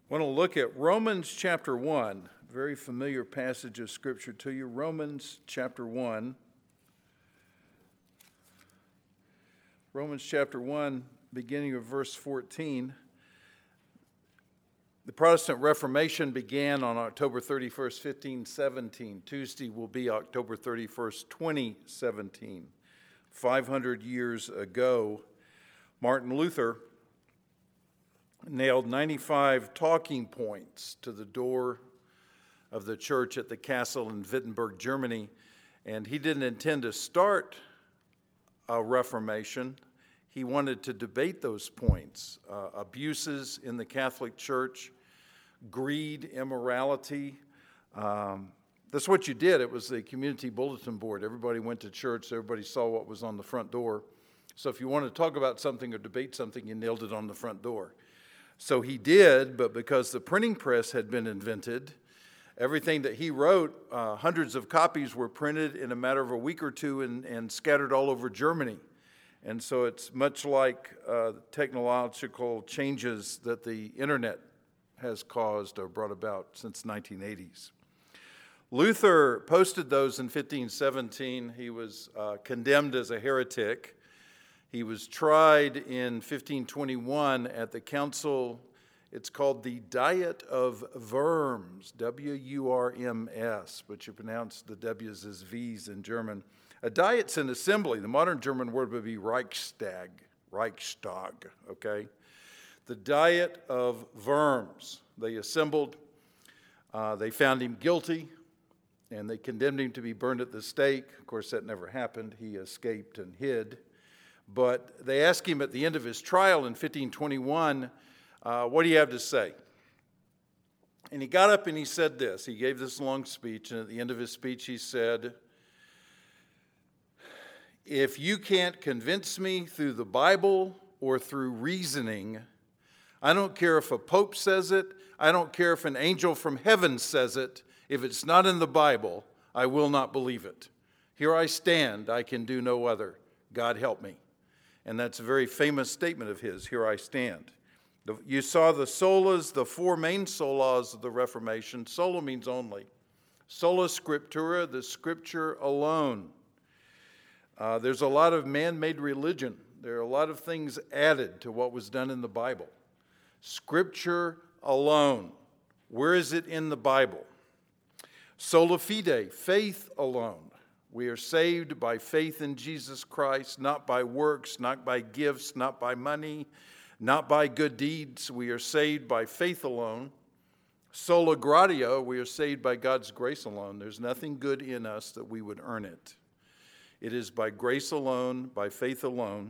I want to look at Romans chapter 1, very familiar passage of Scripture to you. Romans chapter 1. Romans chapter 1, beginning of verse 14. The Protestant Reformation began on October 31st, 1517. Tuesday will be October 31st, 2017. 500 years ago, Martin Luther nailed 95 talking points to the door of the church at the castle in Wittenberg, Germany. And he didn't intend to start a reformation. He wanted to debate those points. Abuses in the Catholic Church, greed, immorality. That's what you did. It was the community bulletin board. Everybody went to church. Everybody saw what was on the front door. So if you wanted to talk about something or debate something, you nailed it on the front door. So he did, but because the printing press had been invented, everything that he wrote, hundreds of copies were printed in a matter of a week or two and scattered all over Germany. And so it's much like technological changes that the internet has caused or brought about since 1980s. Luther posted those in 1517. He was condemned as a heretic. He was tried in 1521 at the council. It's called the Diet of Worms, W-U-R-M-S, but you pronounce the W's as V's in German. A diet's an assembly. The modern German word would be Reichstag, okay? The Diet of Worms. They assembled. They found him guilty, and they condemned him to be burned at the stake. Of course, that never happened. He escaped and hid. But they asked him at the end of his trial in 1521, what do you have to say? And he got up and he said this. He gave this long speech, and at the end of his speech he said, if you can't convince me through the Bible or through reasoning, I don't care if a pope says it, I don't care if an angel from heaven says it, if it's not in the Bible, I will not believe it. Here I stand, I can do no other. God help me. And that's a very famous statement of his, here I stand. You saw the solas, the four main solas of the Reformation. Sola means only. Sola scriptura, the scripture alone. There's a lot of man-made religion. There are a lot of things added to what was done in the Bible. Scripture alone. Where is it in the Bible? Sola fide, faith alone. We are saved by faith in Jesus Christ, not by works, not by gifts, not by money, not by good deeds. We are saved by faith alone. Sola gratia, we are saved by God's grace alone. There's nothing good in us that we would earn it. It is by grace alone, by faith alone.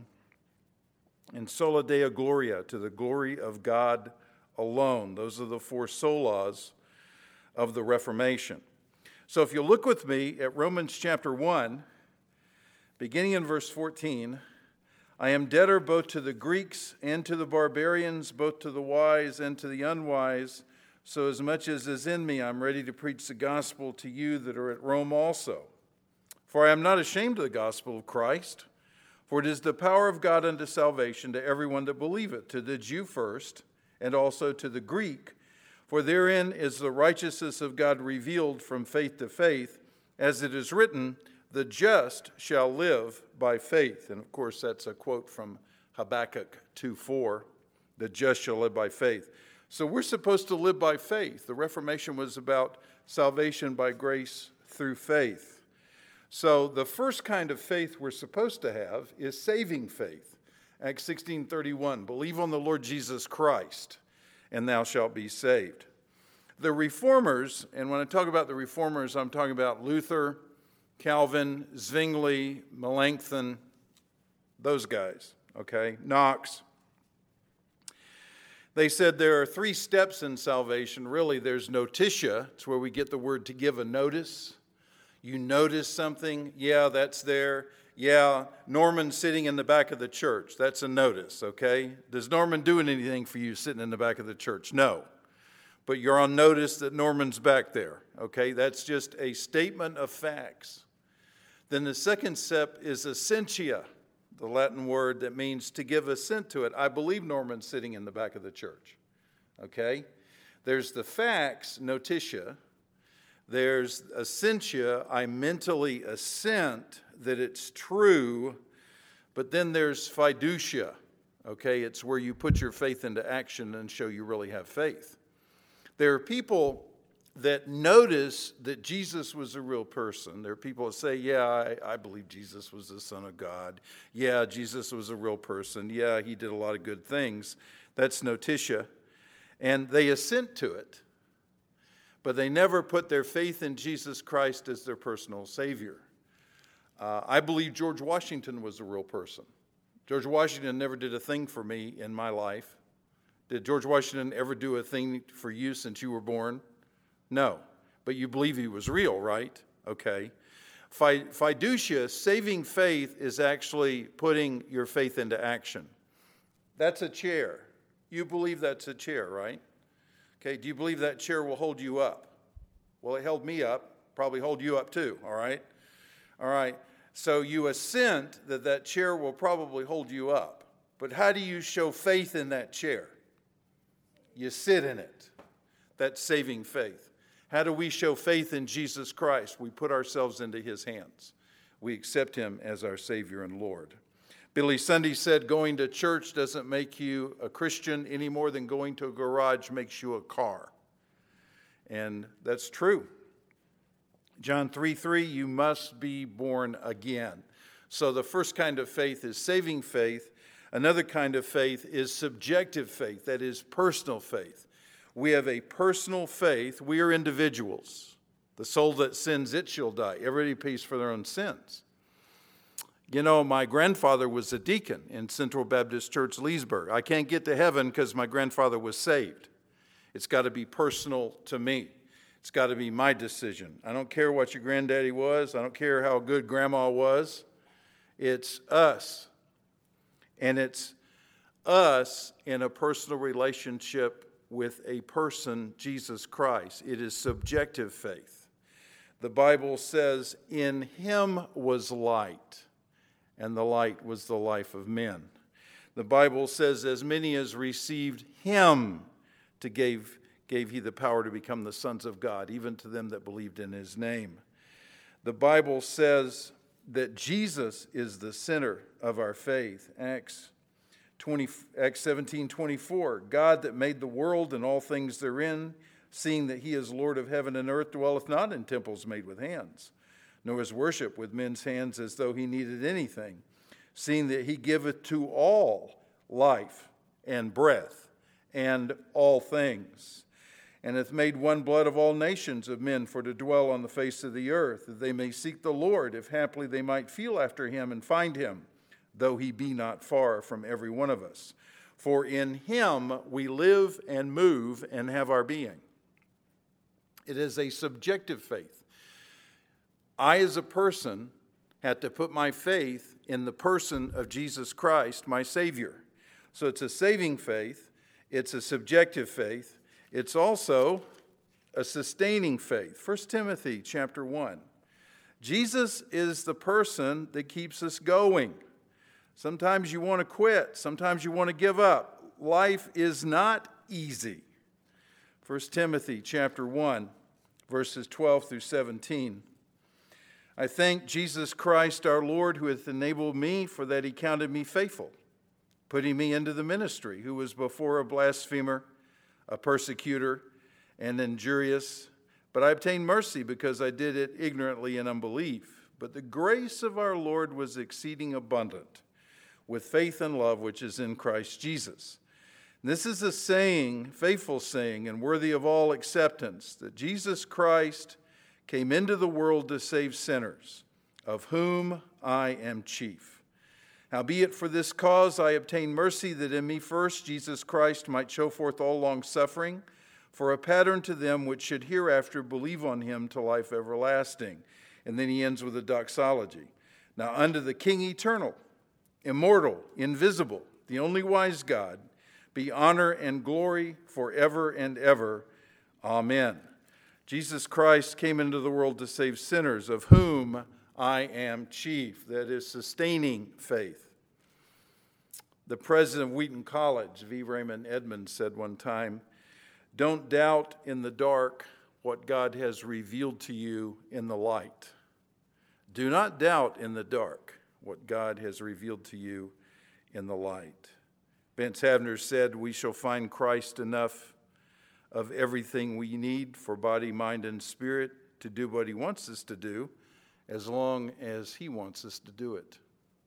And sola deo gloria, to the glory of God alone. Those are the four solas of the Reformation. So if you look with me at Romans chapter 1, beginning in verse 14, I am debtor both to the Greeks and to the barbarians, both to the wise and to the unwise. So as much as is in me, I'm ready to preach the gospel to you that are at Rome also. For I am not ashamed of the gospel of Christ, for it is the power of God unto salvation to everyone that believeth, to the Jew first, and also to the Greek. For therein is the righteousness of God revealed from faith to faith, as it is written, the just shall live by faith. And of course, that's a quote from Habakkuk 2:4, the just shall live by faith. So we're supposed to live by faith. The Reformation was about salvation by grace through faith. So the first kind of faith we're supposed to have is saving faith. Acts 16:31, believe on the Lord Jesus Christ, and thou shalt be saved. The Reformers, and when I talk about the Reformers, I'm talking about Luther, Calvin, Zwingli, Melanchthon, those guys, okay? Knox. They said there are three steps in salvation. Really, there's notitia. It's where we get the word to give a notice. You notice something, yeah, that's there. Yeah, Norman's sitting in the back of the church. That's a notice, okay? Does Norman do anything for you sitting in the back of the church? No. But you're on notice that Norman's back there, okay? That's just a statement of facts. Then the second step is essentia, the Latin word that means to give assent to it. I believe Norman's sitting in the back of the church, okay? There's the facts, notitia. There's assentia, I mentally assent that it's true. But then there's fiducia, okay? It's where you put your faith into action and show you really have faith. There are people that notice that Jesus was a real person. There are people that say, yeah, I believe Jesus was the Son of God. Yeah, Jesus was a real person. Yeah, he did a lot of good things. That's notitia. And they assent to it, but they never put their faith in Jesus Christ as their personal Savior. I believe George Washington was a real person. George Washington never did a thing for me in my life. Did George Washington ever do a thing for you since you were born? No. But you believe he was real, right? Okay. Fiducia, saving faith, is actually putting your faith into action. That's a chair. You believe that's a chair, right? Okay. Do you believe that chair will hold you up? Well, it held me up. Probably hold you up too, all right? All right, so you assent that that chair will probably hold you up. But how do you show faith in that chair? You sit in it. That's saving faith. How do we show faith in Jesus Christ? We put ourselves into his hands. We accept him as our Savior and Lord. Billy Sunday said, going to church doesn't make you a Christian any more than going to a garage makes you a car. And that's true. John 3:3, you must be born again. So the first kind of faith is saving faith. Another kind of faith is subjective faith, that is personal faith. We have a personal faith. We are individuals. The soul that sins, it shall die. Everybody pays for their own sins. You know, my grandfather was a deacon in Central Baptist Church, Leesburg. I can't get to heaven because my grandfather was saved. It's got to be personal to me. It's got to be my decision. I don't care what your granddaddy was. I don't care how good grandma was. It's us. And it's us in a personal relationship with a person, Jesus Christ. It is subjective faith. The Bible says, in him was light, and the light was the life of men. The Bible says, as many as received him gave he the power to become the sons of God, even to them that believed in his name. The Bible says that Jesus is the center of our faith. Acts 17:24, God that made the world and all things therein, seeing that he is Lord of heaven and earth, dwelleth not in temples made with hands, nor is worship with men's hands as though he needed anything, seeing that he giveth to all life and breath and all things, and hath made one blood of all nations of men for to dwell on the face of the earth, that they may seek the Lord, if haply they might feel after him and find him, though he be not far from every one of us. For in him we live and move and have our being. It is a subjective faith. I, as a person, had to put my faith in the person of Jesus Christ, my Savior. So it's a saving faith. It's a subjective faith. It's also a sustaining faith. 1 Timothy chapter 1. Jesus is the person that keeps us going. Sometimes you want to quit. Sometimes you want to give up. Life is not easy. 1 Timothy chapter 1, verses 12 through 17. I thank Jesus Christ our Lord, who hath enabled me, for that he counted me faithful, putting me into the ministry, who was before a blasphemer, a persecutor, and injurious. But I obtained mercy because I did it ignorantly in unbelief. But the grace of our Lord was exceeding abundant, with faith and love which is in Christ Jesus. And this is a saying, faithful saying, and worthy of all acceptance, that Jesus Christ came into the world to save sinners, of whom I am chief. Howbeit for this cause I obtained mercy, that in me first Jesus Christ might show forth all longsuffering, for a pattern to them which should hereafter believe on him to life everlasting. And then he ends with a doxology. Now unto the King eternal, immortal, invisible, the only wise God, be honor and glory forever and ever. Amen. Jesus Christ came into the world to save sinners, of whom I am chief. That is sustaining faith. The president of Wheaton College, V. Raymond Edmonds, said one time, Don't doubt in the dark what God has revealed to you in the light. Do not doubt in the dark what God has revealed to you in the light. Vance Havner said, we shall find Christ enough of everything we need for body, mind, and spirit to do what he wants us to do, as long as he wants us to do it.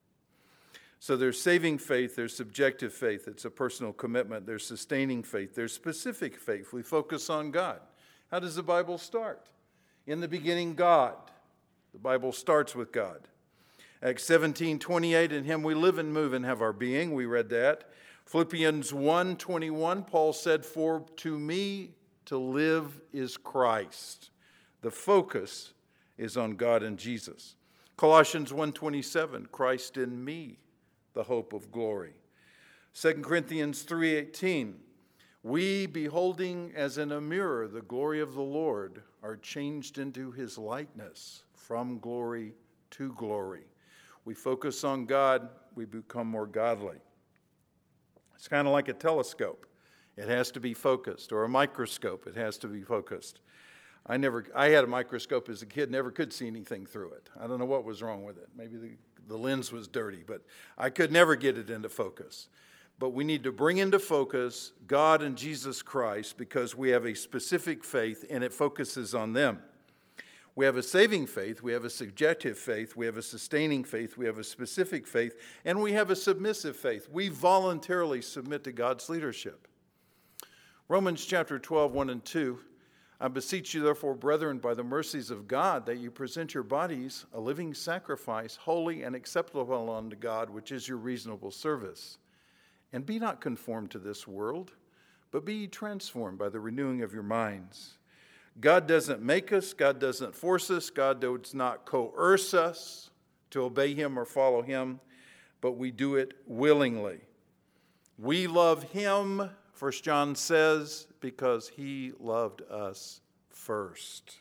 So there's saving faith, there's subjective faith, it's a personal commitment, there's sustaining faith, there's specific faith. We focus on God. How does the Bible start? In the beginning, God. The Bible starts with God. Acts 17:28, in him we live and move and have our being. We read that. Philippians 1:21, Paul said, for to me to live is Christ. The focus is on God and Jesus. Colossians 1:27, Christ in me, the hope of glory. 2 Corinthians 3:18, we, beholding as in a mirror the glory of the Lord, are changed into his likeness from glory to glory. We focus on God, we become more godly. It's kind of like a telescope. It has to be focused, or a microscope. It has to be focused. I had a microscope as a kid, never could see anything through it. I don't know what was wrong with it. Maybe the lens was dirty, but I could never get it into focus. But we need to bring into focus God and Jesus Christ because we have a specific faith and it focuses on them. We have a saving faith, we have a subjective faith, we have a sustaining faith, we have a specific faith, and we have a submissive faith. We voluntarily submit to God's leadership. Romans chapter 12, 1 and 2, I beseech you therefore, brethren, by the mercies of God, that you present your bodies a living sacrifice, holy and acceptable unto God, which is your reasonable service. And be not conformed to this world, but be ye transformed by the renewing of your minds. God doesn't make us, God doesn't force us, God does not coerce us to obey him or follow him, but we do it willingly. We love him, 1 John says, because he loved us first.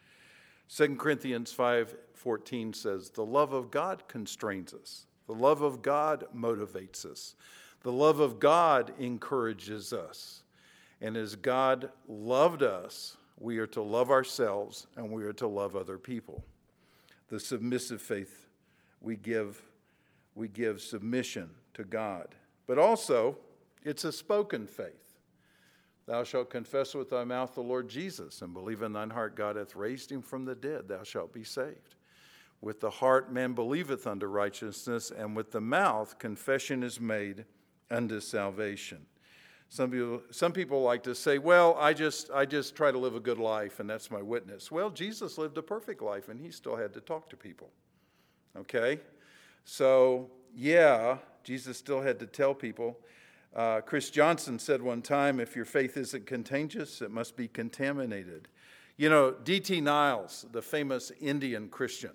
2 Corinthians 5:14 says, the love of God constrains us. The love of God motivates us. The love of God encourages us. And as God loved us, we are to love ourselves and we are to love other people. The submissive faith, we give submission to God. But also, it's a spoken faith. Thou shalt confess with thy mouth the Lord Jesus and believe in thine heart God hath raised him from the dead. Thou shalt be saved. With the heart man believeth unto righteousness, and with the mouth confession is made unto salvation. Some people like to say, well, I just try to live a good life, and that's my witness. Well, Jesus lived a perfect life, and he still had to talk to people. Okay? So, yeah, Jesus still had to tell people. Chris Johnson said one time, if your faith isn't contagious, it must be contaminated. You know, D.T. Niles, the famous Indian Christian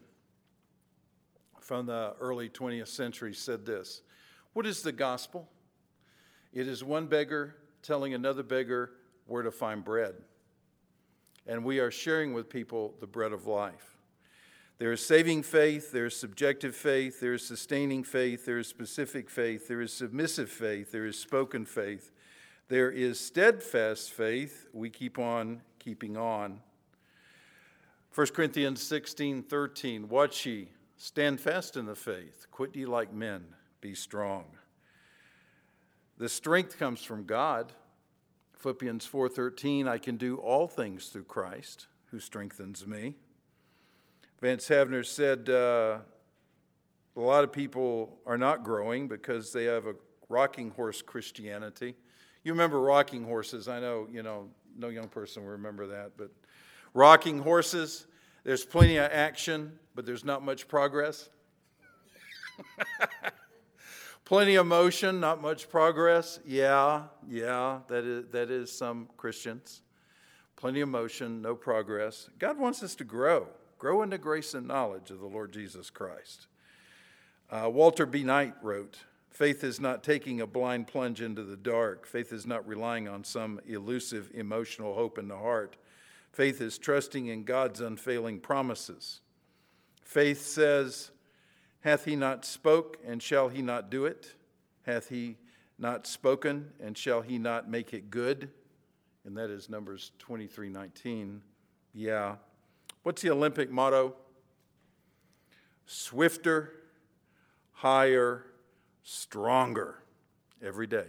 from the early 20th century, said this, what is the gospel? It is one beggar telling another beggar where to find bread. And we are sharing with people the bread of life. There is saving faith, there is subjective faith, there is sustaining faith, there is specific faith, there is submissive faith, there is spoken faith, there is steadfast faith. We keep on keeping on. 1 Corinthians 16:13, watch ye, stand fast in the faith, quit ye like men, be strong. The strength comes from God. Philippians 4:13, I can do all things through Christ who strengthens me. Vance Havner said a lot of people are not growing because they have a rocking horse Christianity. You remember rocking horses. I know, no young person will remember that, but rocking horses, there's plenty of action, but there's not much progress. Plenty of motion, not much progress. Yeah, that is some Christians. Plenty of motion, no progress. God wants us to grow into grace and knowledge of the Lord Jesus Christ. Walter B. Knight wrote, faith is not taking a blind plunge into the dark. Faith is not relying on some elusive emotional hope in the heart. Faith is trusting in God's unfailing promises. Faith says, hath he not spoke, and shall he not do it? Hath he not spoken, and shall he not make it good? and that is Numbers 23:19. Yeah. What's the Olympic motto? Swifter, higher, stronger every day.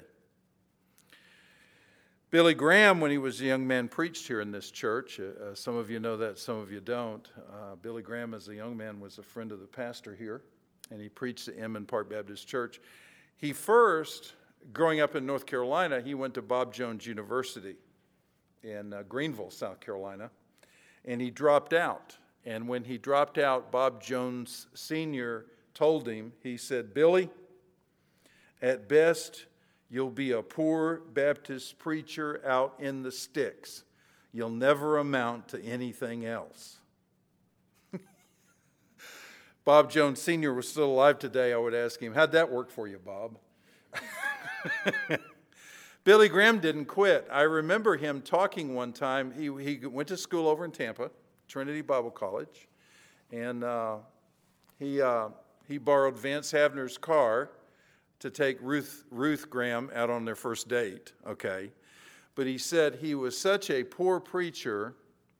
Billy Graham, when he was a young man, preached here in this church. Some of you know that, some of you don't. Billy Graham, as a young man, was a friend of the pastor here, and he preached at Emmons Park Baptist Church. He first, growing up in North Carolina, he went to Bob Jones University in Greenville, South Carolina, and he dropped out. And when he dropped out, Bob Jones Sr. told him, he said, "Billy, at best, you'll be a poor Baptist preacher out in the sticks. You'll never amount to anything else." Bob Jones Sr. was still alive today, I would ask him, "How'd that work for you, Bob?" Billy Graham didn't quit. I remember him talking one time. He went to school over in Tampa, Trinity Bible College, and he borrowed Vance Havner's car to take Ruth Graham out on their first date, okay? But he said he was such a poor preacher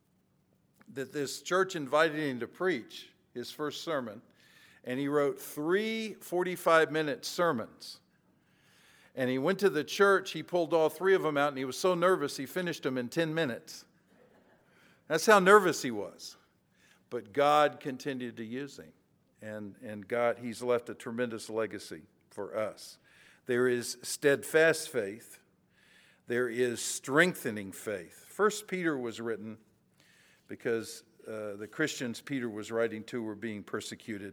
that this church invited him to preach his first sermon, and he wrote 3 45-minute sermons. And he went to the church, he pulled all 3 of them out, and he was so nervous he finished them in 10 minutes. That's how nervous he was. But God continued to use him, and God, he's left a tremendous legacy for us. There is steadfast faith. There is strengthening faith. 1 Peter was written because the Christians Peter was writing to were being persecuted.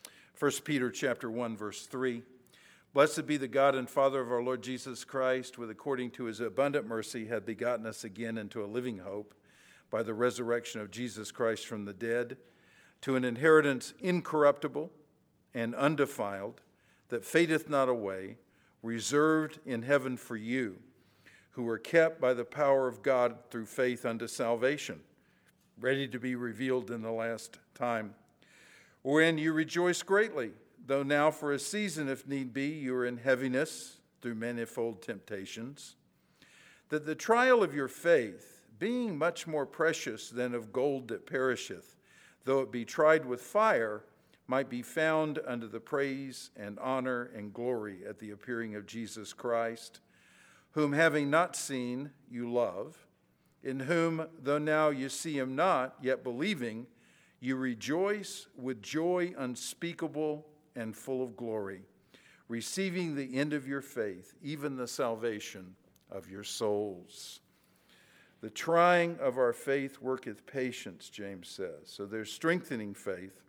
1 Peter chapter 1, verse 3. "Blessed be the God and Father of our Lord Jesus Christ, who according to his abundant mercy hath begotten us again into a living hope by the resurrection of Jesus Christ from the dead, to an inheritance incorruptible and undefiled, that fadeth not away, reserved in heaven for you, who are kept by the power of God through faith unto salvation, ready to be revealed in the last time, wherein you rejoice greatly, though now for a season, if need be, you are in heaviness through manifold temptations, that the trial of your faith, being much more precious than of gold that perisheth, though it be tried with fire, might be found unto the praise and honor and glory at the appearing of Jesus Christ, whom having not seen you love, in whom, though now you see him not, yet believing, you rejoice with joy unspeakable and full of glory, receiving the end of your faith, even the salvation of your souls. The trying of our faith worketh patience, James says. So there's strengthening faith,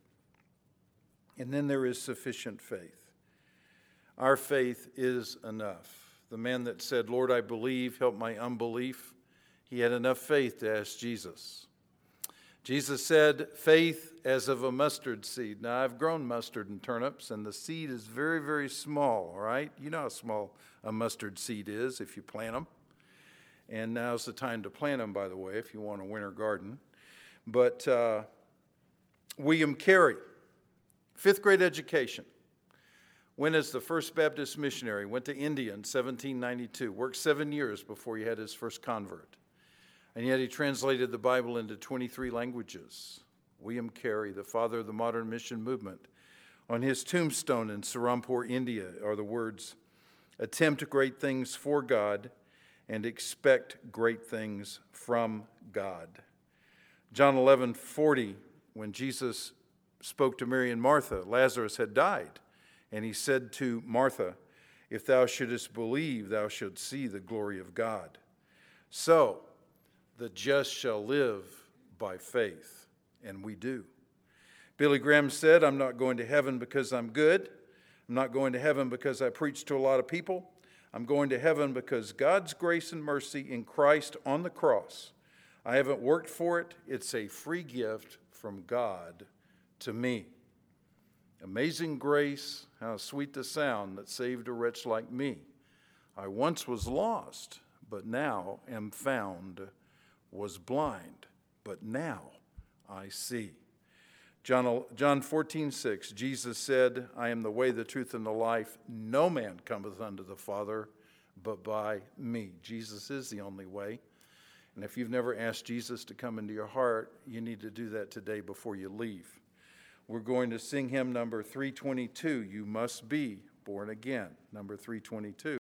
and then there is sufficient faith. Our faith is enough. The man that said, "Lord, I believe, help my unbelief," he had enough faith to ask Jesus. Jesus said, "Faith as of a mustard seed." Now, I've grown mustard and turnips, and the seed is very, very small, all right? You know how small a mustard seed is if you plant them. And now's the time to plant them, by the way, if you want a winter garden. But William Carey, 5th grade education, went as the first Baptist missionary, went to India in 1792, worked 7 years before he had his first convert. And yet he translated the Bible into 23 languages. William Carey, the father of the modern mission movement. On his tombstone in Serampore, India, are the words, "Attempt great things for God and expect great things from God." John 11:40, when Jesus spoke to Mary and Martha, Lazarus had died. And he said to Martha, "If thou shouldest believe, thou shalt see the glory of God." So, the just shall live by faith, and we do. Billy Graham said, "I'm not going to heaven because I'm good. I'm not going to heaven because I preach to a lot of people. I'm going to heaven because God's grace and mercy in Christ on the cross. I haven't worked for it. It's a free gift from God to me. Amazing grace, how sweet the sound that saved a wretch like me. I once was lost, but now am found, was blind, but now I see." John 14:6, Jesus said, "I am the way, the truth, and the life. No man cometh unto the Father but by me." Jesus is the only way. And if you've never asked Jesus to come into your heart, you need to do that today before you leave. We're going to sing hymn number 322, You Must Be Born Again, number 322.